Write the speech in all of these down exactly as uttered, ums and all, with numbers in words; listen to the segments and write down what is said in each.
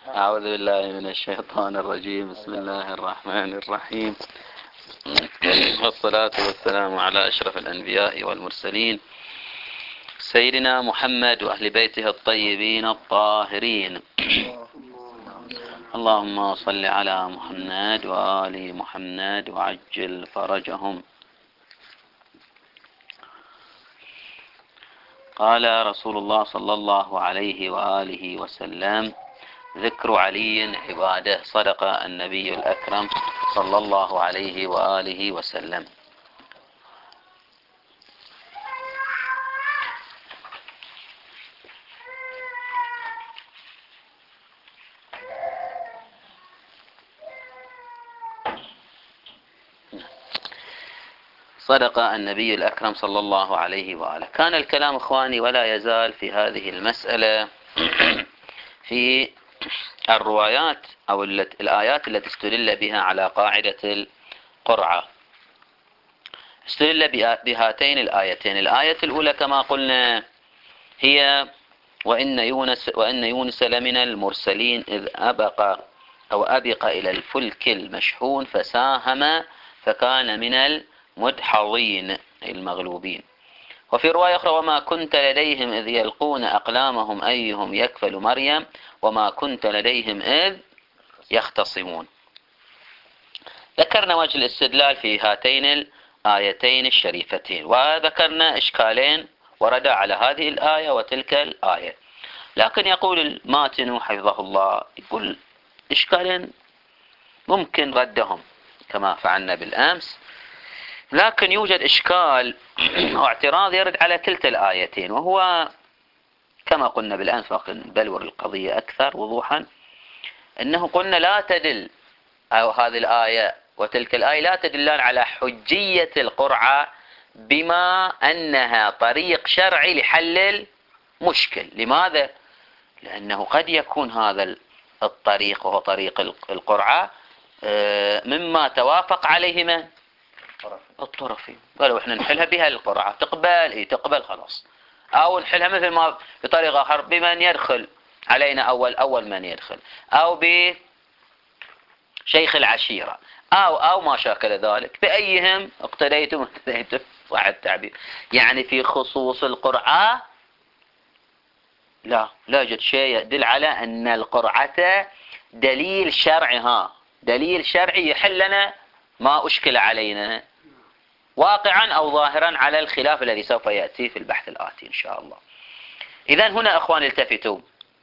أعوذ بالله من الشيطان الرجيم. بسم الله الرحمن الرحيم، والصلاة والسلام على أشرف الأنبياء والمرسلين سيدنا محمد وأهل بيته الطيبين الطاهرين. اللهم صل على محمد وآل محمد وعجل فرجهم. قال رسول الله صلى الله عليه وآله وسلم: ذكر علي عبادة. صدق النبي الأكرم صلى الله عليه وآله وسلم. صدق النبي الأكرم صلى الله عليه وآله. كان الكلام إخواني ولا يزال في هذه المسألة في الروايات أو الآيات التي استدل بها على قاعدة القرعة. استدل بهاتين الآيتين. الآية الأولى كما قلنا هي: وإن يونس وإن يونس لمن المرسلين إذ أبق أو أبق إلى الفلك المشحون فساهم فكان من المدحضين المغلوبين. وفي رواية أخرى: وما كنت لديهم إذ يلقون أقلامهم أيهم يكفل مريم وما كنت لديهم إذ يختصمون. ذكرنا وجه الاستدلال في هاتين الآيتين الشريفتين، وذكرنا إشكالين وردا على هذه الآية وتلك الآية. لكن يقول الماتن حفظه الله، يقول إشكالين ممكن ردهم كما فعلنا بالأمس، لكن يوجد إشكال أو اعتراض يرد على كلتا الآيتين، وهو كما قلنا بالأمس بلور القضية أكثر وضوحا، أنه قلنا لا تدل أو هذه الآية وتلك الآية لا تدلان على حجية القرعة بما أنها طريق شرعي لحل المشكل. لماذا؟ لأنه قد يكون هذا الطريق وهو طريق القرعة مما توافق عليه من؟ الطرفين. قالوا احنا نحلها بها القرعة، تقبل ايه تقبل خلاص، او نحلها مثل ما بطريقة اخر بمن يدخل علينا اول اول من يدخل، او بشيخ العشيرة، او او ما شاكل ذلك، بايهم اقتديتم اقتديتم صح التعبير. يعني في خصوص القرعة لا لا يوجد شيء يدل على ان القرعة دليل شرعي، ها دليل شرعي يحل لنا ما أشكل علينا واقعا أو ظاهرا على الخلاف الذي سوف يأتي في البحث الآتي إن شاء الله. إذن هنا أخوان التفتوا،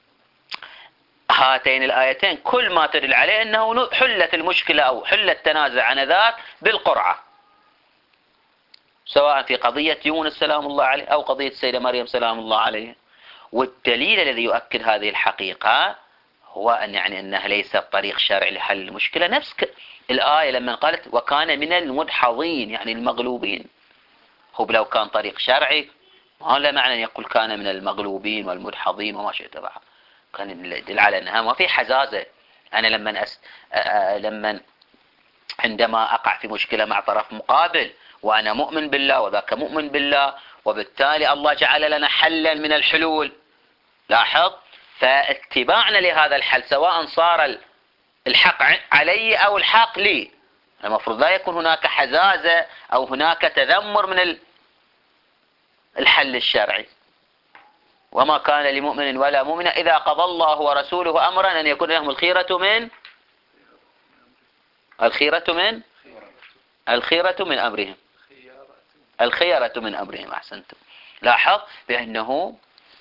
هاتين الآيتين كل ما تدل عليه أنه حلت المشكلة أو حلت تنازع عن ذاك بالقرعة، سواء في قضية يونس سلام الله عليه أو قضية السيدة مريم سلام الله عليه. والدليل الذي يؤكد هذه الحقيقة هو أن يعني أنها ليست طريق شرعي لحل المشكلة. نفس الآية لما قالت وكان من المدحضين يعني المغلوبين، هو لو كان طريق شرعي ما لا معنى أن يقول كان من المغلوبين والمدحضين وما شئت بعد، كان يدل على أنها ما في حزازة. أنا لما أس... لما عندما أقع في مشكلة مع طرف مقابل وأنا مؤمن بالله وذاك مؤمن بالله، وبالتالي الله جعل لنا حلا من الحلول، لاحظ، فاتباعنا لهذا الحل سواء صار الحق علي أو الحق لي، المفروض لا يكون هناك حزازة أو هناك تذمر من الحل الشرعي. وما كان لمؤمن ولا مؤمنة إذا قضى الله ورسوله أمرا أن يكون لهم الخيرة من الخيرة من الخيرة من أمرهم الخيرة من أمرهم. أحسنتم. لاحظ بأنه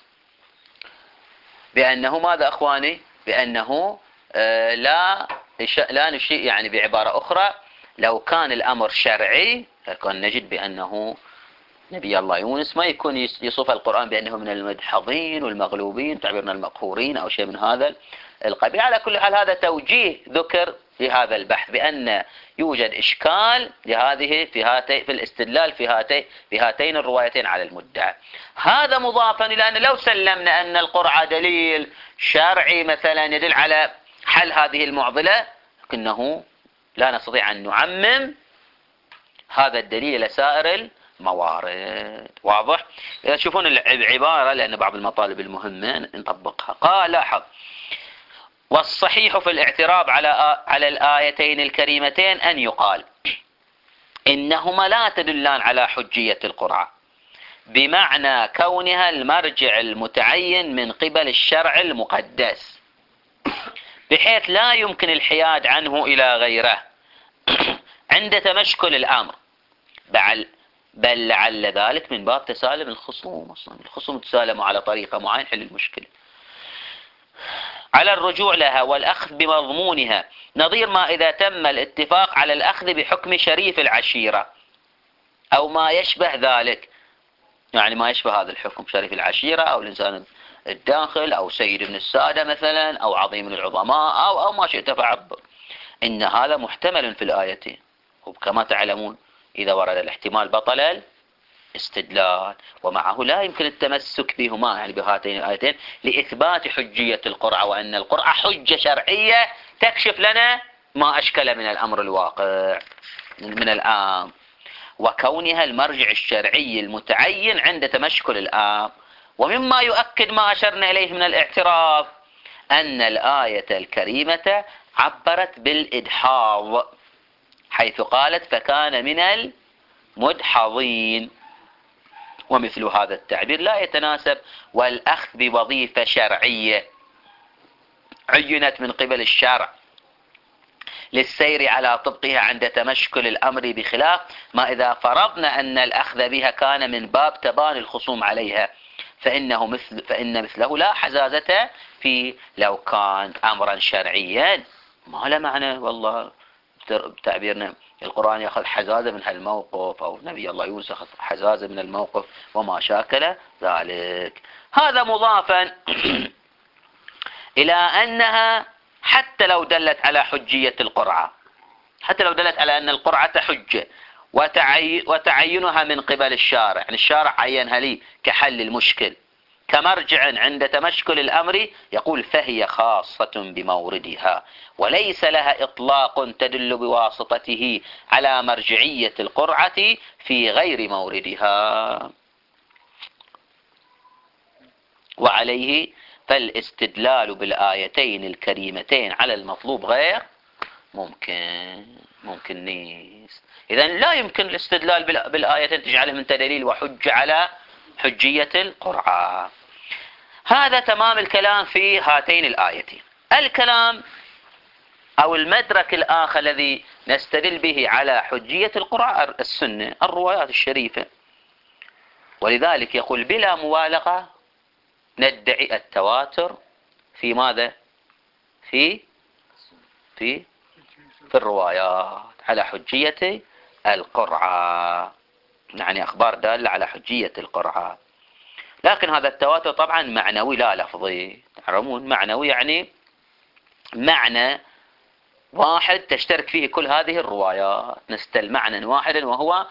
بأنه ماذا أخواني؟ بأنه آه لا لا نشيء، يعني بعبارة أخرى لو كان الأمر شرعي فكان نجد بأنه نبي الله يونس ما يكون يصف القرآن بأنه من المدحضين والمغلوبين تعبيرنا المقهورين أو شيء من هذا القبيل. على كل حال هذا توجيه ذكر في هذا البحث بأن يوجد إشكال لهذه في هاتي في الاستدلال في هاتي في هاتين الروايتين على المدعى. هذا مضافا إلى أن لو سلمنا أن القرعة دليل شرعي مثلا يدل على حل هذه المعضلة، لكنه لا نستطيع أن نعمم هذا الدليل لسائر الموارد. واضح؟ إذا تشوفون العبارة لأن بعض المطالب المهمة نطبقها. قال لاحظ: والصحيح في الاعتراض على على الآيتين الكريمتين أن يقال إنهما لا تدلان على حجية القرعة، بمعنى كونها المرجع المتعين من قبل الشرع المقدس، بحيث لا يمكن الحياد عنه إلى غيره عند تمشكل الأمر، بل لعل ذلك من باب تسالم الخصوم. أصلا الخصوم تسالموا على طريقة معينة حل المشكلة، على الرجوع لها والأخذ بمضمونها، نظير ما إذا تم الاتفاق على الأخذ بحكم شريف العشيرة أو ما يشبه ذلك، يعني ما يشبه هذا الحكم، شريف العشيرة أو الإنسان الداخل أو سيد من السادة مثلا أو عظيم من العظماء أو أو ما شئت فعبر، إن هذا محتمل في الآيتين. وكما تعلمون إذا ورد الاحتمال بطل الاستدلال، ومعه لا يمكن التمسك بهما، يعني بهاتين الآيتين، لإثبات حجية القرعة، وأن القرعة حجة شرعية تكشف لنا ما أشكل من الأمر الواقع من الآن، وكونها المرجع الشرعي المتعين عند تمشكل الآن. ومما يؤكد ما أشرنا إليه من الاعتراف أن الآية الكريمة عبرت بالإدحاض، حيث قالت فكان من المدحضين، ومثل هذا التعبير لا يتناسب والأخذ بوظيفة شرعية عينت من قبل الشرع للسير على طبقها عند تمشكل الأمر، بخلاف ما إذا فرضنا أن الأخذ بها كان من باب تباني الخصوم عليها، فإنه مثل فإن مثله لا حزازة في لو كان أمرا شرعيا ما له معنى. والله بتعبيرنا القرآن يأخذ حزازة من هالموقف، أو نبي الله يونس يأخذ حزازة من الموقف وما شاكل ذلك. هذا مضافا إلى أنها حتى لو دلت على حجية القرعة، حتى لو دلت على أن القرعة حجة وتعي وتعينها من قبل الشارع، يعني الشارع عينها لي كحل المشكل كمرجع عند تمشكل الأمر، يقول فهي خاصة بموردها وليس لها إطلاق تدل بواسطته على مرجعية القرعة في غير موردها. وعليه فالاستدلال بالآيتين الكريمتين على المطلوب غير ممكن ممكن نيس. إذن لا يمكن الاستدلال بالآيتين تجعله من دليل وحجة على حجية القرعة. هذا تمام الكلام في هاتين الآيتين. الكلام أو المدرك الآخر الذي نستدل به على حجية القرعة السنة، الروايات الشريفة. ولذلك يقول بلا مبالغة ندعي التواتر في ماذا؟ في في في الروايات على حجية القرعة، يعني أخبار دالة على حجية القرعة. لكن هذا التواتر طبعا معنوي لا لفظي، تعلمون معنوي يعني معنى واحد تشترك فيه كل هذه الروايات، نستل معنى واحدا وهو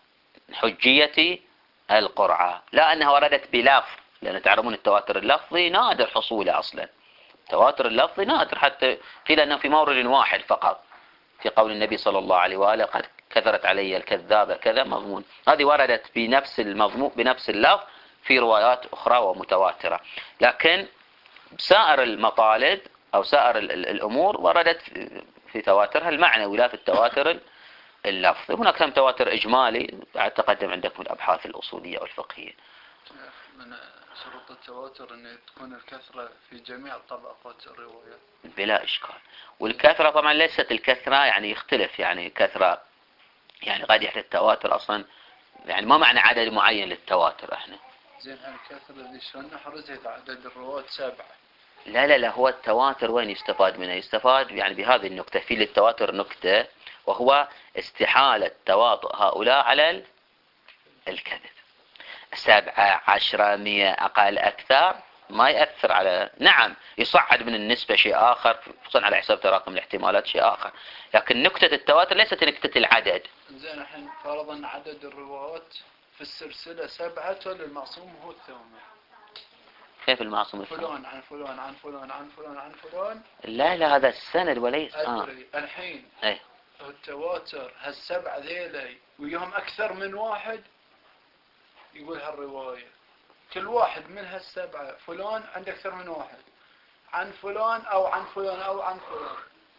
حجية القرعة، لا أنها وردت بلفظ، لأن تعلمون التواتر اللفظي نادر حصوله أصلا. التواتر اللفظي نادر، حتى قيل أنه في مورد واحد فقط، في قول النبي صلى الله عليه وآله قد كثرت علي الكذابة كذا مضمون، هذه وردت بنفس المضمون بنفس اللفظ في روايات أخرى ومتواترة. لكن سائر المطالب أو سائر الأمور وردت في تواترها المعنوي لا في التواتر اللفظي. هناك كم تواتر إجمالي تقدم عندكم الأبحاث الأصولية والفقهية. من شروط التواتر أن تكون الكثرة في جميع طبقات الرواية بلا إشكال. والكثرة طبعا ليست الكثرة يعني يختلف، يعني كثرة يعني قد يحدث التواتر أصلا، يعني ما معنى عدد معين للتواتر احنا. زين الكثرة اللي شلون حرزت عدد الرواة سبعة؟ لا لا لا، هو التواتر وين يستفاد منه؟ يستفاد يعني بهذه النكتة، في للتواتر نكتة وهو استحالة تواطؤ هؤلاء على الكذب. سبعة عشرة مئة أقل أكثر ما يأثر على، نعم يصعد من النسبة شيء آخر خصوصا على حساب تراكم الاحتمالات شيء آخر، لكن نكتة التواتر ليست نكتة العدد. زين الحين فرضا عدد الروايات في السلسلة سبعة والمعصوم هو الثامن. كيف المعصوم الثامن؟ فلان عن فلان عن فلان عن فلان عن فلان. لا لا هذا السند وليس أدري. آه. الحين ايه التواتر هالسبعة ذيلي ويهم أكثر من واحد يقول هالرواية، كل واحد من هالسبعة فلان عنده أكثر من واحد، عن فلان أو عن فلان أو عن فلان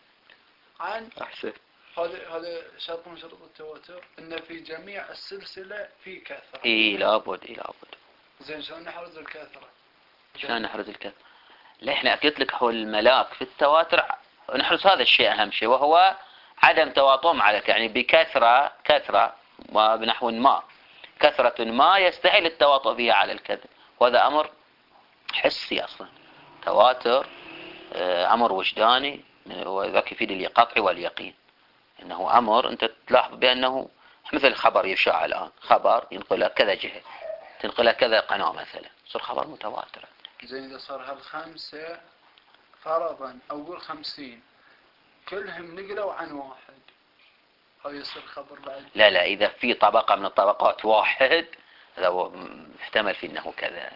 عن أحسن. هذا هذا شرط من شروط التواتر إن في جميع السلسلة في كثرة. إيه لابد إيه لابد. زين شلون نحرز الكثرة؟ شلون نحرز الكثرة؟ لا إحنا قلت لك هو الملاك في التواتر نحرز هذا الشيء أهم شيء وهو عدم تواطؤهم على يعني بكثرة كثرة وبنحو ما كثرة ما يستحيل التواطؤ فيها على الكذب وهذا أمر حسي أصلا. تواتر أمر وجداني وذاك يفيد القطع واليقين إنه أمر أنت تلاحظ بأنه مثل الخبر يشاع الآن خبر ينقل كذا جهة تنقل كذا قناة مثلا صار خبر متواتر. زين إذا صار هالخمسة فرضا أو قول خمسين كلهم نقلوا عن واحد أو يصير خبر بعد؟ لا لا إذا في طبقة من الطبقات واحد هذا هو محتمل في أنه كذا.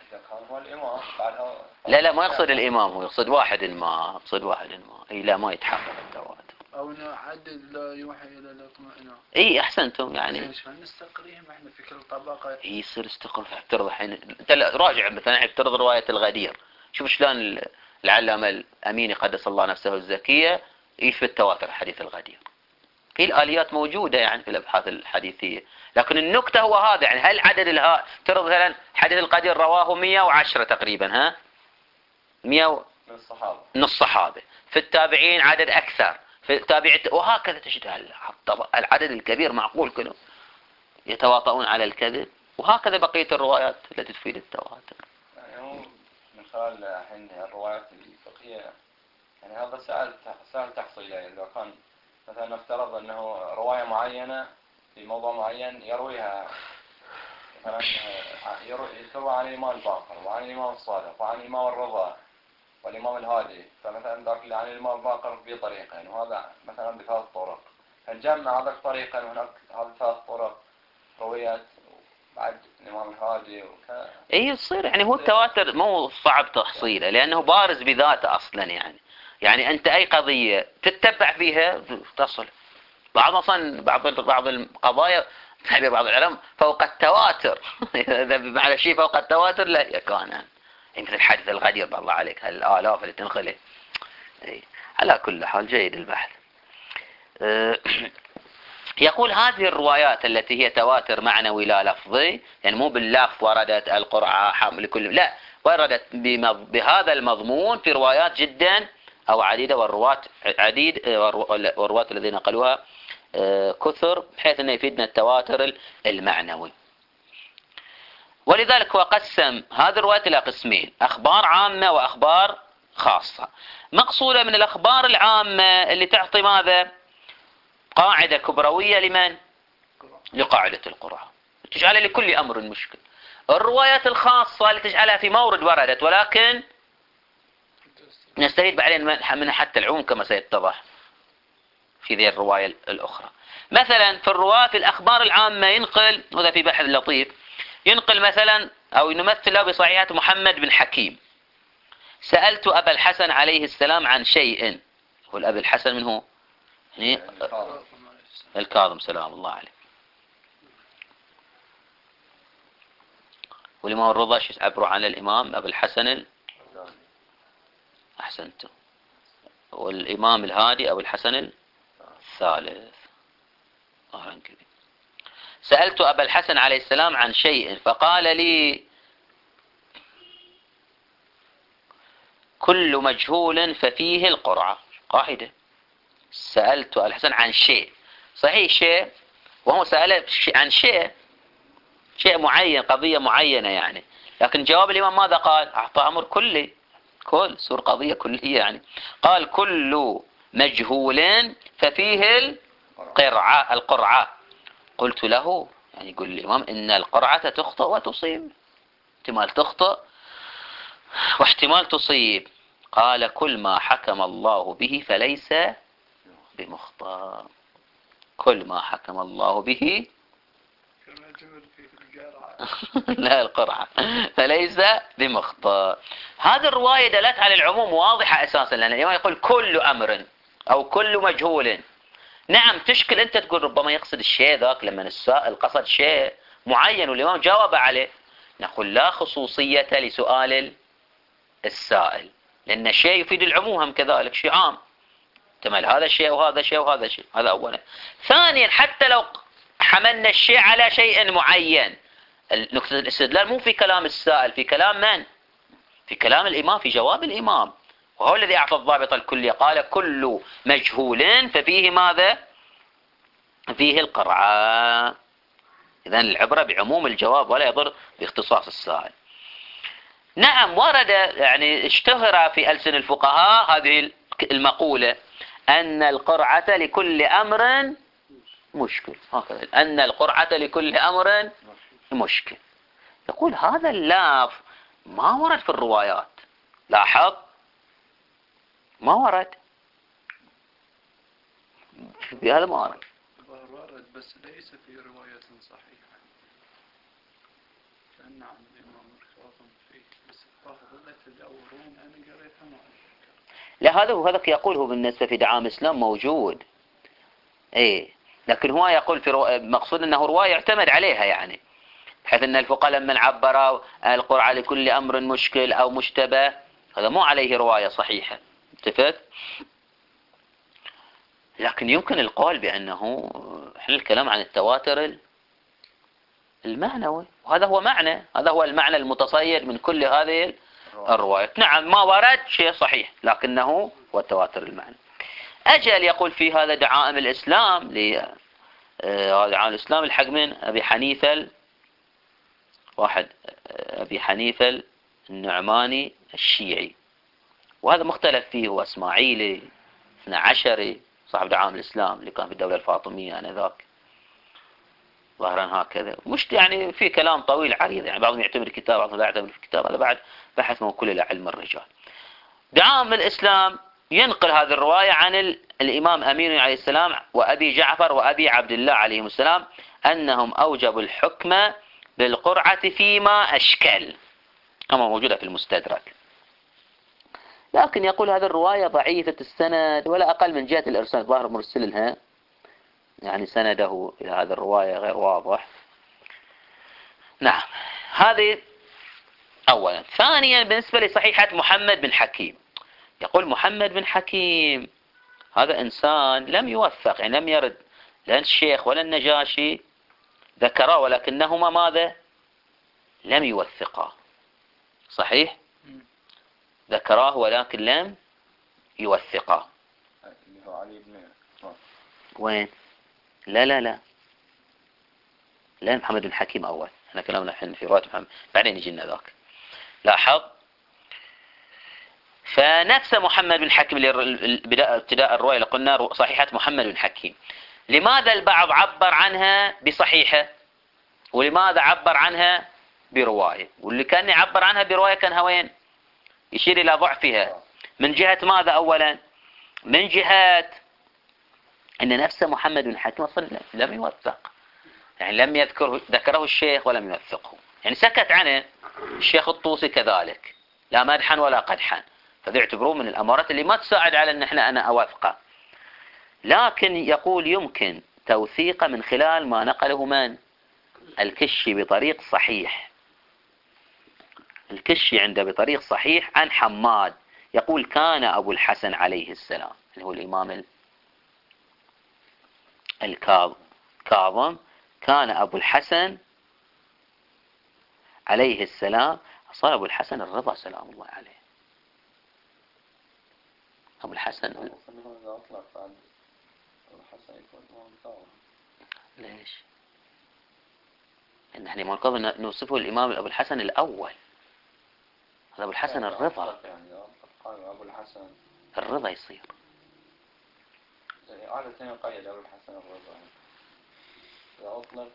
لا لا ما يقصد الإمام هو يقصد واحد ما يقصد واحد ما إيه لا ما يتحقق التواتر. أو نعدد لا يوحي إلى الاطمئنان. إيه أحسنتم يعني. شلون نستقريهم إحنا في كل طبقة؟ إيه يصير استقر افترض الحين أنت راجع مثلا افترض رواية الغدير شوف شلون العلامة الأميني قدس الله نفسه الزكية يثبت التواتر حديث الغدير. في الآليات موجودة يعني في الأبحاث الحديثية لكن النكتة هو هذا يعني هل عدد الها ترى مثلا حديث القدير رواه مئة وعشرة تقريبا ها مئة من الصحابة من الصحابة في التابعين عدد أكثر في التابعين وهكذا تجد العدد الكبير معقول كله يتواطؤون على الكذب وهكذا بقية الروايات التي تفيد التواتر. يعني هو من خلال الحين الروايات الفقهية يعني هذا سهل سهل تحصيله يعني لو كان مثلا نفترض أنه رواية معينة في موضوع معين يرويها مثلا يروي يروى عن الإمام الباقر وعن الإمام الصادق وعن الإمام الرضا والإمام الهادي فمثلا ذاك عن الإمام الباقر بطريقين وهذا مثلا بثلاث طرق فنجمع هذا الطريقين وهناك هذه ثلاث طرق رويات بعد الإمام الهادي وك... إيه يصير يعني هو التواتر مو صعب تحصيله لأنه بارز بذاته أصلا يعني يعني أنت أي قضية تتبع فيها تصل بعض أصلا بعض بعض القضايا تعبير بعض العلماء فوق التواتر إذا بمعنى شيء فوق التواتر لا يكون يعني مثل حدث الغدير بالله عليك هالآلاف اللي تنخله. على كل حال جيد البحث. يقول هذه الروايات التي هي تواتر معنوي لا لفظي يعني مو باللفظ وردت القرعة حمل كل لا وردت بهذا المضمون في روايات جدا أو عديدة والرواة عديد والرواة الذين نقلوها كثر بحيث أنه يفيدنا التواتر المعنوي. ولذلك هو قسم هذه الروايات إلى قسمين أخبار عامة وأخبار خاصة. مقصودة من الأخبار العامة اللي تعطي ماذا قاعدة كبروية لمن لقاعدة القرآن تجعلها لكل أمر مشكل. الروايات الخاصة اللي تجعلها في مورد وردت ولكن نستفيد بعدين من حتى العموم كما سيتضح في ذي الرواية الأخرى. مثلا في الرواية في الأخبار العامة ينقل وهذا في بحث لطيف ينقل مثلا أو يمثل له بصحيحة محمد بن حكيم سألت أبا الحسن عليه السلام عن شيء هو الأب الحسن من هو يعني الكاظم سلام الله عليه والإمام الرضا عبروا عن الإمام أبو الحسن أحسنتم والإمام الهادي أبو الحسن الثالث أهلا كبير. سألت أبا الحسن عليه السلام عن شيء فقال لي كل مجهول ففيه القرعة قاعدة. سألت الحسن عن شيء صحيح شيء وهو سأل عن شيء شيء معين قضية معينة يعني لكن جواب الإمام ماذا قال أعطى أمر كلي كل سور قضية كلية يعني قال كل مجهول ففيه القرعة القرعة. قلت له يعني يقول الإمام إن القرعة تخطئ وتصيب احتمال تخطئ واحتمال تصيب. قال كل ما حكم الله به فليس بمخطئ كل ما حكم الله به لا القرعة فليس بمخطئ. هذه الرواية دلت على العموم واضحة أساسا لأن الإمام يقول كل أمر أو كل مجهول. نعم تشكل أنت تقول ربما يقصد الشيء ذاك لما السائل قصد شيء معين والإمام جاوب عليه نقول لا خصوصية لسؤال السائل لأن الشيء يفيد العموم هم كذلك، شيء عام تمل هذا الشيء وهذا الشيء وهذا الشيء. هذا أولا. ثانيا حتى لو حملنا الشيء على شيء معين، نقطة الاستدلال مو في كلام السائل، في كلام من؟ في كلام الإمام، في جواب الإمام، وهو الذي أعطى الضابط الكلي، قال كل مجهول ففيه ماذا؟ فيه القرعة. إذن العبرة بعموم الجواب ولا يضر باختصاص السائل. نعم ورد يعني اشتهر في ألسن الفقهاء هذه المقولة أن القرعة لكل أمر مشكل، هكذا أن القرعة لكل أمر مشكل. يقول هذا اللفظ ما ورد في الروايات، لاحظ ما ورد بهذا ما ورد، ورد بس ليس في رواية صحيحة. كان عن الإمام الكاظم فيه، بس بعض يتداولون أنا قريتها ما أذكر. لا هذا وهذا يقوله بالنسبة في دعام الإسلام موجود، إيه، لكن هو يقول في رو... مقصود أنه رواية يعتمد عليها، يعني بحيث أن الفقهاء لما عبروا القرعة لكل أمر مشكل أو مشتبه هذا مو عليه رواية صحيحة، اتفق؟ لكن يمكن القول بأنه احنا الكلام عن التواتر المعنوي، وهذا هو معنى، هذا هو المعنى المتصير من كل هذه الروايات. نعم ما ورد شيء صحيح لكنه هو التواتر المعنى. أجل يقول في هذا دعائم الإسلام، دعائم الإسلام الحق من أبي حنيفة، واحد أبي حنيفة النعماني الشيعي، وهذا مختلف فيه، هو إسماعيلي اثنى عشري صاحب دعائم الإسلام اللي كان في الدولة الفاطمية آنذاك ظاهرا هكذا. مش يعني في كلام طويل عريض، يعني بعضهم يعتبر الكتاب بعضهم لا يعتبر الكتاب، هذا بعد بحث موكول إلى علم الرجال. دعائم الإسلام ينقل هذه الرواية عن الإمام أمين عليه السلام وأبي جعفر وأبي عبد الله عليهم السلام أنهم أوجبوا الحكم بالقرعة فيما أشكل، كما موجودة في المستدرك. لكن يقول هذه الرواية ضعيفة السند ولا أقل من جهة الإرسال، ظاهر مرسلها يعني سنده إلى هذه الرواية غير واضح. نعم هذه أولا. ثانيا بالنسبة لصحيحة محمد بن حكيم، يقول محمد بن حكيم هذا إنسان لم يوثق، يعني لم يرد لا الشيخ ولا النجاشي ذكرا ولكنهما ماذا؟ لم يوثقا. صحيح؟ ذكراه ولكن لم يوثقا. اللي هو علي بن وين؟ لا لا لا لا محمد بن حكيم أول، احنا كلامنا الحين في رواية محمد بعدين يجي لنا ذاك. لاحظ فنفس محمد بن حكيم ابتداء الرواية اللي قلنا صحيحة محمد بن حكيم، لماذا البعض عبر عنها بصحيحة ولماذا عبر عنها برواية؟ واللي كان يعبر عنها برواية كان هوين يشير إلى ضعفها من جهة ماذا؟ أولا من جهة أن نفس محمد بن حكيم أصلا لم يوثق، يعني لم يذكره، ذكره الشيخ ولم يوثقه، يعني سكت عنه الشيخ الطوسي كذلك لا مدحا ولا قدحا، فذي يعتبروه من الأمارات اللي ما تساعد على أن احنا أنا أوثقه. لكن يقول يمكن توثيقه من خلال ما نقله من؟ الكشي بطريق صحيح، الكشي عنده بطريق صحيح عن حماد يقول كان أبو الحسن عليه السلام اللي هو الإمام الكاظم، كان أبو الحسن عليه السلام، صار أبو الحسن الرضا سلام الله عليه. أبو الحسن ليش؟ إن احنا ما نقدر نوصفه الإمام أبو الحسن الأول، هذا أبو الحسن الرضا، أبو الحسن الرضا يصير عادة يقيد أبو الحسن الرضا إذا أطلق.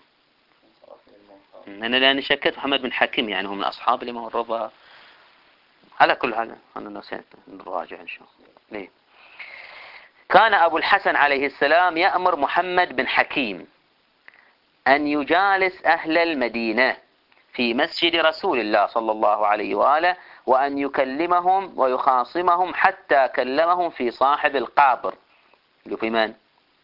أنا لأني شكيت محمد بن حكيم يعني هو من أصحاب الإمام الرضا. على كل هذا أنا نسيت نراجع إن شاء الله. ليه؟ كان أبو الحسن عليه السلام يأمر محمد بن حكيم أن يجالس أهل المدينة في مسجد رسول الله صلى الله عليه وآله وأن يكلمهم ويخاصمهم حتى كلمهم في صاحب القبر اللي في من؟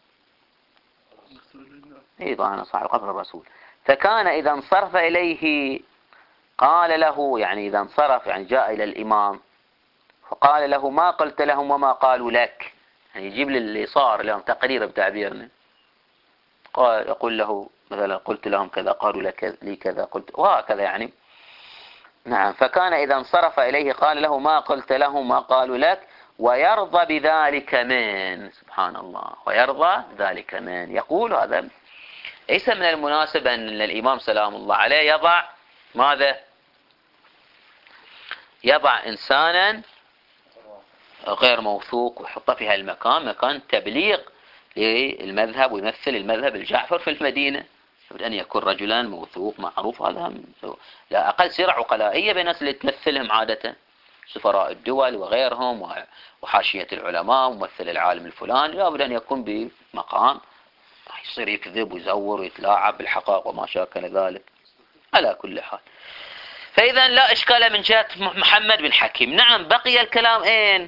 إيه طبعا صاحب قبر الرسول. فكان إذا انصرف إليه قال له، يعني إذا انصرف يعني جاء إلى الإمام فقال له ما قلت لهم وما قالوا لك، يعني يجيب لي اللي صار لهم تقرير بتعبيرنا. قال يقول له مثلا قلت لهم كذا قالوا لك لي كذا قلت، وهكذا يعني. نعم. فكان إذا انصرف إليه قال له ما قلت لهم ما قالوا لك، ويرضى بذلك من، سبحان الله، ويرضى ذلك من. يقول هذا ليس من المناسب أن الإمام سلام الله عليه يضع ماذا؟ يضع إنسانا غير موثوق ويحطه في هالمكان، مكان تبليغ للمذهب ويمثل المذهب الجعفر في المدينة. يجب أن يكون رجلا موثوق معروف. هذا لا أقل سيرة عقلائية بالناس اللي تمثلهم عادة، سفراء الدول وغيرهم وحاشية العلماء وممثل العالم الفلاني، لابد أن يكون بمقام يصير يكذب ويزور ويتلاعب بالحقائق وما شاكل ذلك. على كل حال، فإذا لا إشكال من جهة محمد بن حكيم. نعم. بقي الكلام إين؟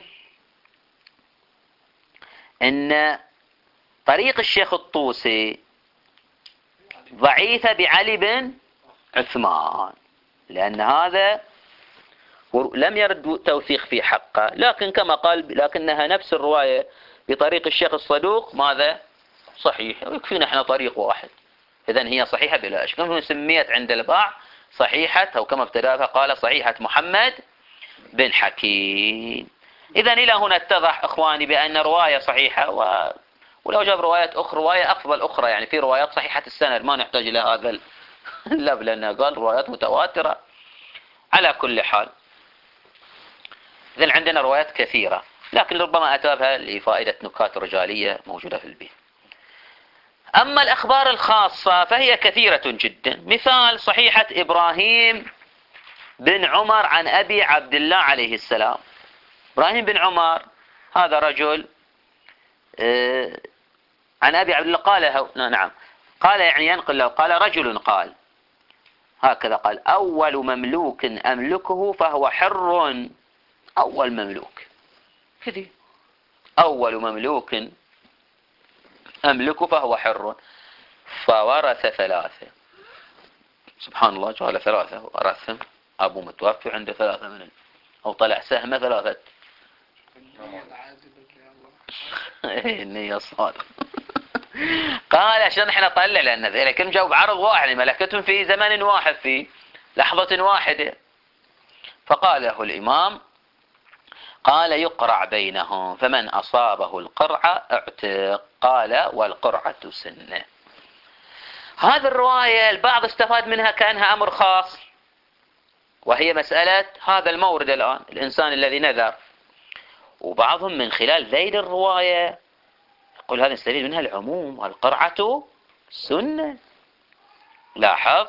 إن طريق الشيخ الطوسي ضعيفة بعلي بن عثمان، لأن هذا لم يرد توثيق في حقه، لكن كما قال لكنها نفس الرواية بطريق الشيخ الصدوق ماذا؟ صحيح، ويكفينا احنا طريق واحد، إذن هي صحيحة بلا إشكال. سميت عند البعض صحيحة، أو كما ابتدأها قال صحيحة محمد بن حكيم. إذن إلى هنا اتضح إخواني بأن رواية صحيحة، و... ولو جاب روايات أخرى رواية أفضل أخرى، يعني في روايات صحيحة السند ما نحتاج إلى هذا اللب، لأنه قال روايات متواترة. على كل حال، إذن عندنا روايات كثيرة، لكن ربما أتابها لفائدة نكات رجالية موجودة في البيت. أما الأخبار الخاصة فهي كثيرة جدا. مثال صحيحة إبراهيم بن عمر عن أبي عبد الله عليه السلام. إبراهيم بن عمر هذا رجل آه عن أبي عبد الله قال نعم قال يعني ينقل له قال رجل قال هكذا قال أول مملوك أملكه فهو حر. أول مملوك كذي، أول مملوك أملكه فهو حر، فورث ثلاثة. سبحان الله، جعل ثلاثة ورثهم، أبو متوفي عنده ثلاثة من أو طلع سهم ثلاثة. النية الصادق. قال عشان احنا نطلع، لأن ذلك جاوب عرض واحد، ملكتهم في زمن واحد في لحظة واحدة. فقال له الإمام قال يقرع بينهم، فمن أصابه القرعة اعتق. قال والقرعة سنة. هذه الرواية البعض استفاد منها كأنها أمر خاص، وهي مسألة هذا المورد الآن الإنسان الذي نذر، وبعضهم من خلال ذيل الرواية يقول هذا نستفيد منها العموم، والقرعة سنة. لاحظ،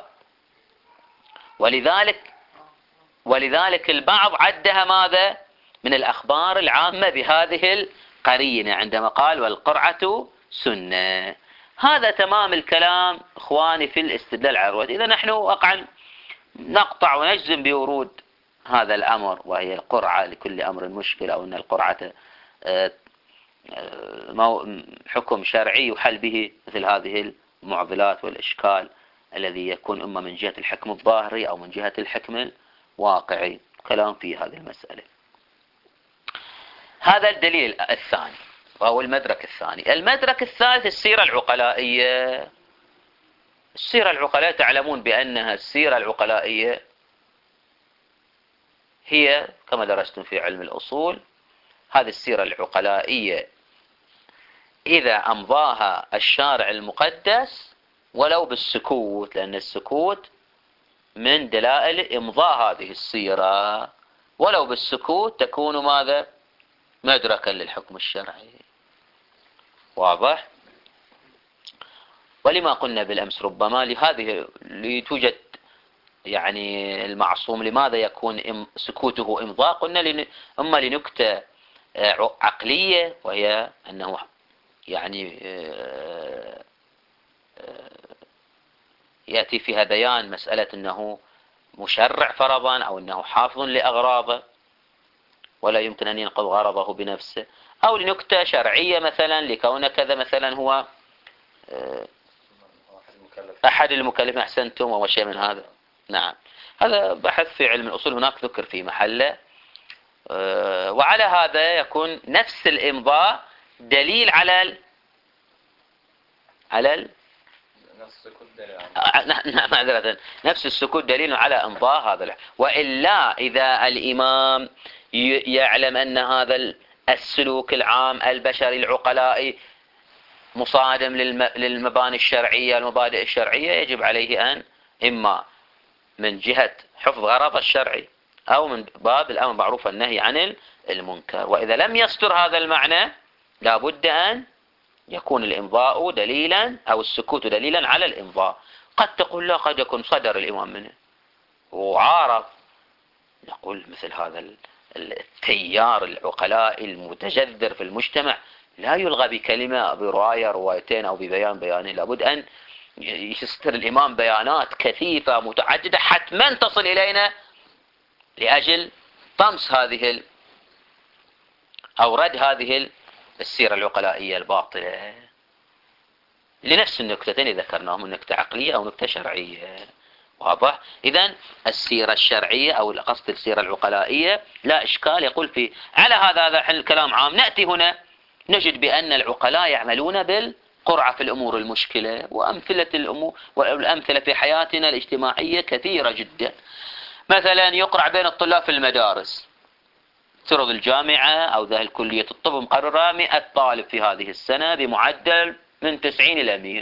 ولذلك ولذلك البعض عدها ماذا؟ من الأخبار العامة بهذه القرينة عندما قال والقرعة سنة. هذا تمام الكلام إخواني في الاستدلال على الرواية. إذا نحن واقعا نقطع ونجزم بورود هذا الأمر، وهي القرعة لكل أمر مشكلة، أو أن القرعة حكم شرعي يحل به مثل هذه المعضلات والإشكال الذي يكون إما من جهة الحكم الظاهري أو من جهة الحكم الواقعي. كلام في هذه المسألة. هذا الدليل الثاني وهو المدرك الثاني. المدرك الثالث السيرة العقلائية. السيرة العقلائية تعلمون بأنها السيرة العقلائية هي كما درستم في علم الأصول، هذه السيرة العقلائية إذا أمضاها الشارع المقدس ولو بالسكوت، لأن السكوت من دلائل إمضاء هذه السيرة، ولو بالسكوت تكون ماذا؟ مدركا للحكم الشرعي. واضح؟ ولما قلنا بالأمس ربما لهذه لتوجد يعني المعصوم لماذا يكون سكوته إمضاء؟ قلنا إما لنكتة عقلية، وهي أنه يعني يأتي فيها بيان مسألة أنه مشرع فرضا، أو أنه حافظ لأغراضه ولا يمكن أن ينقض غرضه بنفسه، أو لنكتة شرعية مثلا لكون كذا مثلا هو أحد المكلفين. أحسنتم، وشيء من هذا. نعم، هذا بحث في علم الأصول، هناك ذكر في محله وعلى هذا يكون نفس الإمضاء دليل على ال على ال نفس السكوت دليل معذرة نفس السكوت دليل على إمضاء هذا. وإلا إذا الإمام يعلم أن هذا السلوك العام البشري العقلائي مصادم للمباني الشرعية المبادئ الشرعية، يجب عليه أن إما من جهة حفظ غرض الشرعي أو من باب الأمر بالمعروف والنهي عن المنكر. وإذا لم يستر هذا المعنى لا بد أن يكون الإمضاء دليلا أو السكوت دليلا على الإمضاء. قد تقول لا، قد يكون صدر الإمام منه وعارض، نقول مثل هذا التيار العقلاء المتجذر في المجتمع لا يلغى بكلمة برواية روايتين أو ببيان بيانين، لابد أن يستر الإمام بيانات كثيفة متعددة حتما تصل إلينا لأجل طمس هذه أو رد هذه السيرة العقلائية الباطلة لنفس النكتتين اللي ذكرناهم، نكتة عقلية أو نكتة شرعية. واضح؟ إذن السيرة الشرعية أو قصد السيرة العقلائية لا إشكال. يقول في على هذا هذا الكلام عام. نأتي هنا نجد بأن العقلاء يعملون بالقرعة في الأمور المشكلة، وأمثلة الأمور والأمثلة في حياتنا الاجتماعية كثيرة جدا. مثلا يقرع بين الطلاب في المدارس، ترض الجامعة أو ذا الكلية الطب مقررة مئة طالب في هذه السنة بمعدل من تسعين إلى مئة،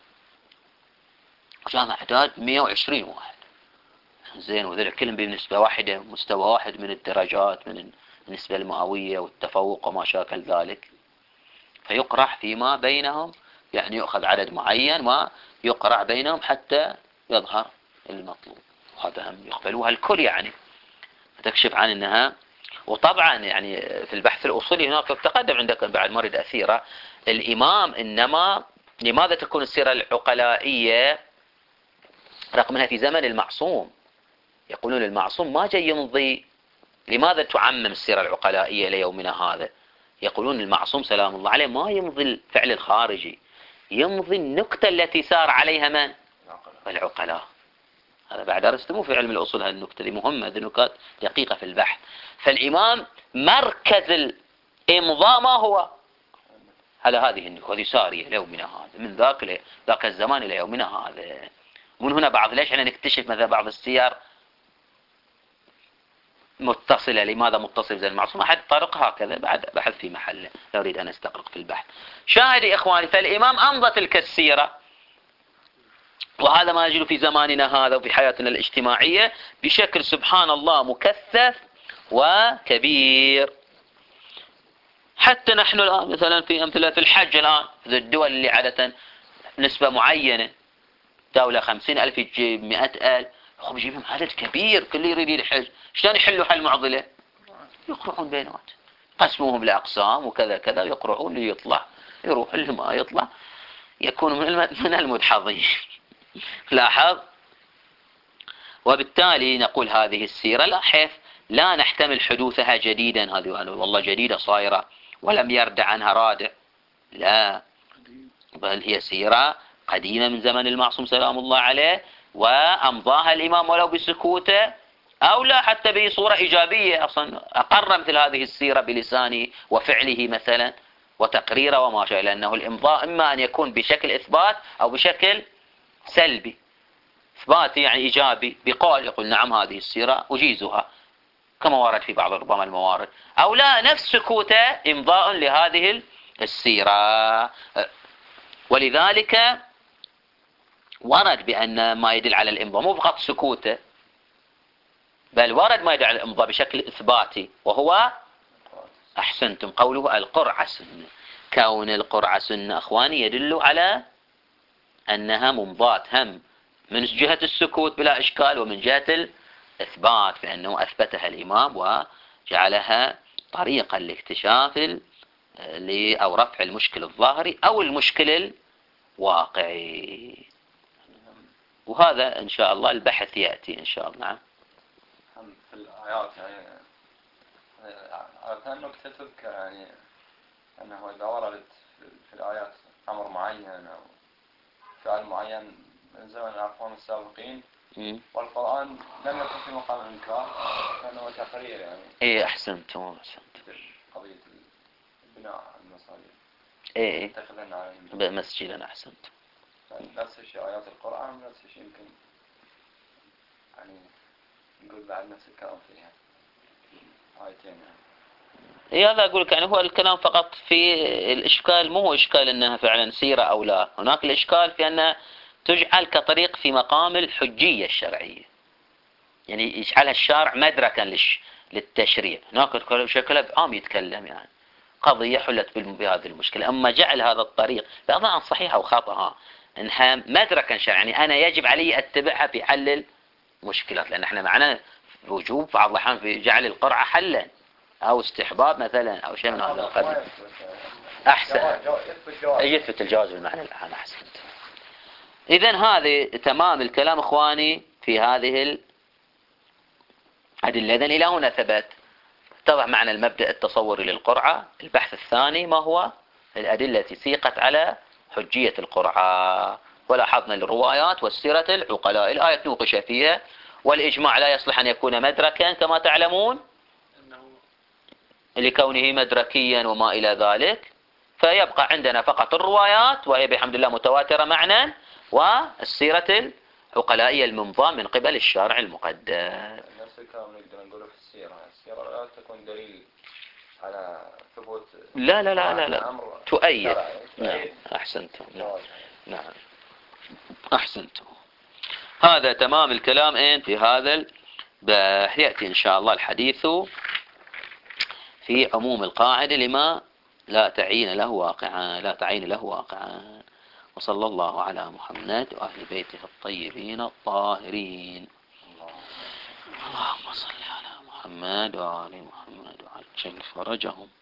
جامعة أعداد مئة وعشرين واحد، زين، وذلك كلهم بنسبة واحدة، مستوى واحد من الدرجات، من النسبة المئوية والتفوق وما شاكل ذلك. فيقرح فيما بينهم، يعني يؤخذ عدد معين ويقرع بينهم حتى يظهر المطلوب. وهذا هم يقبلوها الكل، يعني تكشف عن أنها. وطبعا يعني في البحث الأصولي هناك تقدم عندك بعد مرد أثيرة الإمام، إنما لماذا تكون السيرة العقلائية رغم أنها في زمن المعصوم؟ يقولون المعصوم ما جاي يمضي، لماذا تعمم السيرة العقلائية ليومنا هذا؟ يقولون المعصوم سلام الله عليه ما يمضي الفعل الخارجي، يمضي النكتة التي سار عليها من؟ العقلاء. هذا بعد أرسطو في علم الأصول، هالنكتة دي مهمة، هذه نكات دقيقة في البحث. فالإمام مركز الإمضاء ما هو؟ على هذه النكتة، هذه سارية ليومنا هذا، من ذاك ذاك الزمان إلى يومنا هذا. ومن هنا بعض ليش احنا نكتشف مثلا بعض السير متصلة، لماذا متصل زي المعصوم؟ أحد طرق هكذا بعد بحث في محله، لا أريد أن أستغرق في البحث. شاهدي إخواني، فالإمام أمضى تلك السيرة، وهذا ما نجد في زماننا هذا وفي حياتنا الاجتماعية بشكل سبحان الله مكثف وكبير. حتى نحن الآن مثلا في أمثلة في الحج الآن، في الدول اللي عادة نسبة معينة، دولة خمسين ألف يجيب مئة ألف، هم يجيبهم عدد كبير كل يريد الحج، شلون يحلوا حل معضلة؟ يقرعون بينات، قسموهم لأقسام وكذا كذا، يقرعون اللي يطلع يروح، اللي ما يطلع يكون من المدحضين. لاحظ. وبالتالي نقول هذه السيرة لا حيث لا نحتمل حدوثها جديدا، هذه والله جديدة صايرة ولم يردع عنها رادع، لا، بل هي سيرة قديمة من زمن المعصوم سلام الله عليه، وأمضاها الإمام ولو بسكوته أو لا حتى بصورة إيجابية، أصلا أقر مثل هذه السيرة بلسانه وفعله مثلا وتقريره وما شاء، لأنه الإمضاء إما أن يكون بشكل إثبات أو بشكل سلبي. إثبات يعني إيجابي بقول يقول نعم هذه السيرة أجيزها كما ورد في بعض ربما الموارد، أو لا نفس سكوته إمضاء لهذه السيرة. ولذلك ورد بأن ما يدل على الإمضاء مو فقط سكوته، بل ورد ما يدل على الإمضاء بشكل إثباتي، وهو أحسنتم قوله القرعة سنة. كون القرعة سنة أخواني يدل على أنها ممضاة هم من جهة السكوت بلا إشكال، ومن جهة الإثبات بأنه أثبتها الإمام وجعلها طريقا لاكتشاف أو رفع المشكل الظاهري أو المشكل الواقعي. وهذا إن شاء الله البحث يأتي إن شاء الله. نعم. في الآيات يعني عادة نكتة تذكر يعني أنه إذا وردت في الآيات أمر معين أو فعل معين من زمن الأقوام السابقين مم. والقرآن لم يكن في مقام إنكار، كان هو تقرير يعني. إيه أحسنتم أحسنتم. قضية البناء المصالح. إيه تخلنا على بمسجدا أحسنتم. نفس الشيء آيات القرآن، نفس الشيء يمكن يعني نقول بعد نفس الكلام فيها آيتين يعني. إيه هذا أقول لك يعني هو الكلام فقط في الإشكال، مو هو إشكال أنها فعلا سيرة أو لا، هناك الإشكال في أنها تجعل كطريق في مقام الحجية الشرعية، يعني يجعلها الشارع مدركا للش للتشريع. هناك بشكل عام يتكلم يعني قضية حلت بهذه المشكلة، أما جعل هذا الطريق بعضها عن صحيحة وخطأ أنها مدركا شرعيا، يعني أنا يجب علي أتبعها في حل المشكلات، لأن احنا معنا وجوب بعض الأحيان في جعل القرعة حلا أو استحباب مثلا أو شيء من هذا القبيل. أحسن يثبت الجواز بالمعنى الآن. أحسنت. إذن هذه تمام الكلام إخواني في هذه الأدلة. إذن إلى هنا ثبت اتضح معنى المبدأ التصوري للقرعة. البحث الثاني ما هو الأدلة التي سيقت على حجية القرعة، ولاحظنا الروايات والسيرة العقلاء. الآية نوقش فيها، والإجماع لا يصلح أن يكون مدركا كما تعلمون لكونه مدركيا وما إلى ذلك، فيبقى عندنا فقط الروايات وهي بحمد الله متواترة معنى، والسيرة العقلائية المنظام من قبل الشارع المقدس. نفس الكلام نقدر نقوله في السيرة. السيرة لا تكون دليل على ثبوت. لا لا لا لا, لا. تؤيد. نعم أحسنتم. نعم. نعم أحسنتم. هذا تمام الكلام إن في هذا البحث. يأتي إن شاء الله الحديث في عموم القاعدة لما لا تعين له واقعا لا تعين له واقعا. وصلى الله على محمد وأهل بيته الطيبين الطاهرين. اللهم صل على محمد وآل محمد وعلى فرجهم.